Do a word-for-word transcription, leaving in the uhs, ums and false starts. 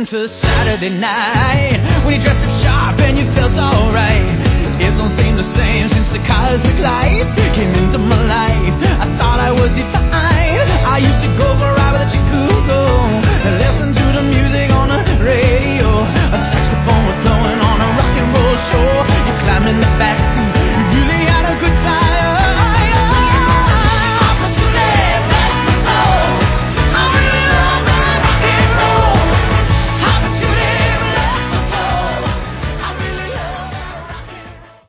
to Saturday night, when you dressed up sharp and you felt alright. It don't seem the same since the cosmic lights came into my life. I thought I was defined. I used to go for a ride, but that you could